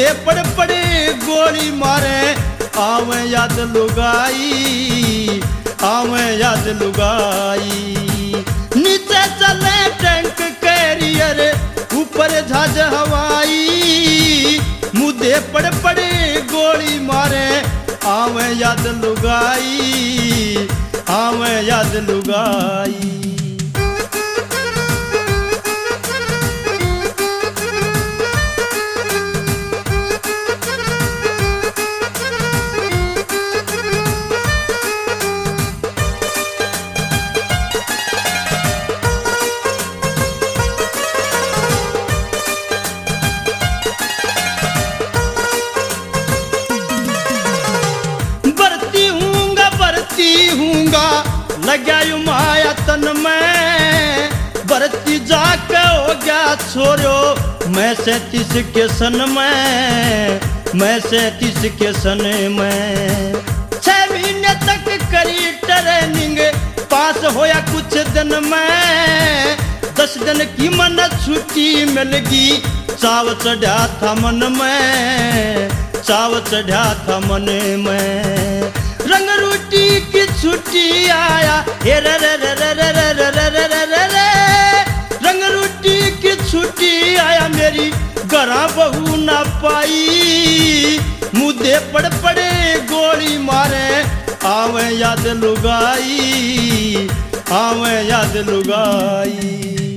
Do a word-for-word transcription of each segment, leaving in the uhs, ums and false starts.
मुद्दे पड़ पड़े गोली मारे आवे याद लुगाई आवे याद लुगाई। नीचे चले टैंक कैरियर ऊपर जहाज हवाई मुद्दे पड़ पड़े गोली मारे आवे याद लुगाई आवे याद लुगाई। लग्या यू माया तन में भर्ती जाके हो गया छोरो मैं सैतीस के सन में मैं सैतीस के सन में। छह महीने तक करी ट्रेनिंग पास होया कुछ दिन में दस दिन की मन छुट्टी मिल गई चाव चढ़ा था मन में चाव चढ़ा था मन में। रंग रोटी की छुट्टी आया हे रे रे रे रे रे रे रे रे रे रे रे रंग रोटी की छुट्टी आया मेरी गरा बहू ना पाई मुद्दे पड़ पड़े गोली मारे आवे याद लुगाई आवे याद लुगाई।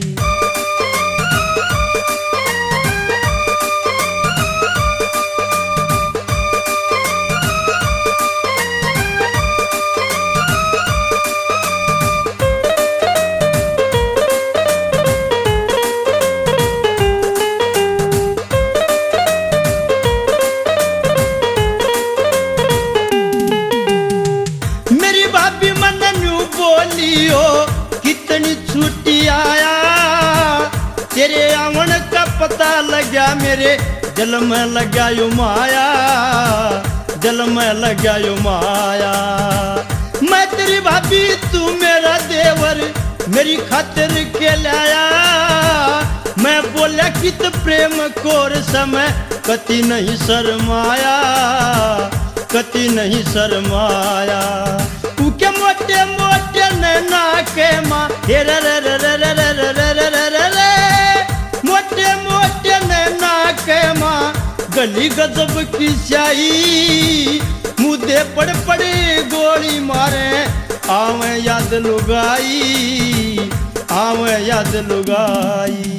बोलियो कितनी छुट्टी आया तेरे आवन का पता लगा मेरे दिल में लगा यू माया दिल में लगा यू माया। मैं तेरी भाभी तू मेरा देवर मेरी खातिर के लाया मैं बोला कित प्रेम कोर समय कति नहीं शर्माया कति नहीं शर्माया। उके मोटे मोटे नैना के माँ हे रे रे रे रे रे रे रे रे रे रे रे मोटे मोटे नैना के माँ गली गजब की स्याही मुद्दे पड़ पड़े गोली मारे आवे याद लुगाई आवे याद लुगाई।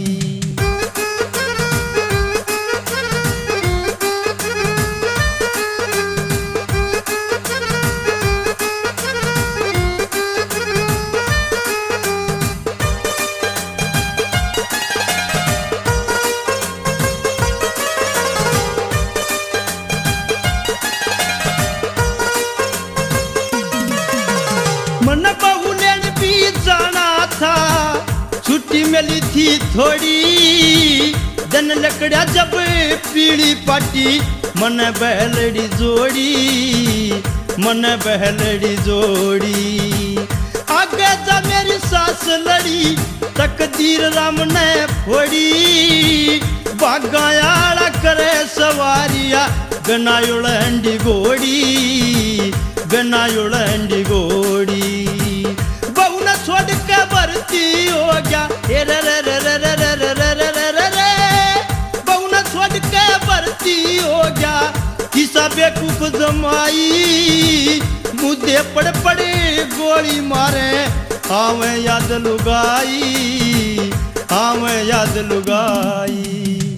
मन बहू ने भी जाना था छुट्टी मिली थी थोड़ी दिन लकड़ा जब पीड़ी पाटी मन बहलड़ी जोड़ी मन बहलड़ी जोड़ी। आगे जा मेरी सास लड़ी तकदीर राम ने फोड़ी बागायाड़ा करे सवारिया गनायुड़ंडी घोड़ी गनायुड़ंडी घोड़ी। बहू न छोड़ के भर्ती हो गया रे रे रे रे रे रे रे रे रे रे रे रे बहू न छोड़ के भर्ती हो गया किसा बेकूफ जमाई मुद्दे पड़ पड़े गोली मारे आवे याद लुगाई आवे याद लुगाई।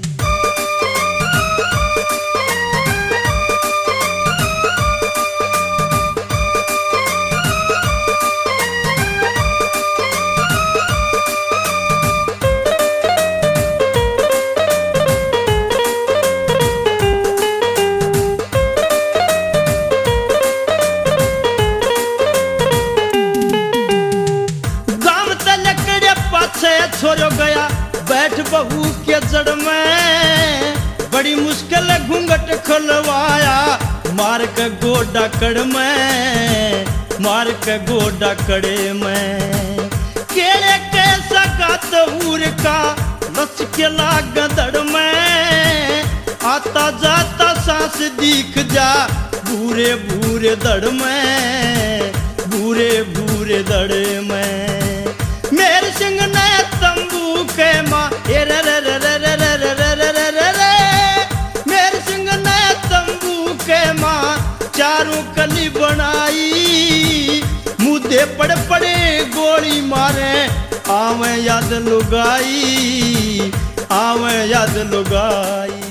छोरो गया बैठ बहू के जड़ में बड़ी मुश्किल घूंघट खुलवाया मार के गोडा कड़ में मार के गोडा कड़े में। केड़े के सका तहूर का लस के लाग दड़ में आता जाता सांस दिख जा भूरे भूरे दड़ में, भूरे भूरे दड़ में। मेरे सिंह ने तंबू के माँ ए रे रे रे रे रे रे रे रे रे रे रे रे। मेरे सिंह ने तंबू के माँ चारों कली बनाई, मुद्दे पड़े पड़े गोली मारे आवे याद लुगाई, आवे याद लुगाई।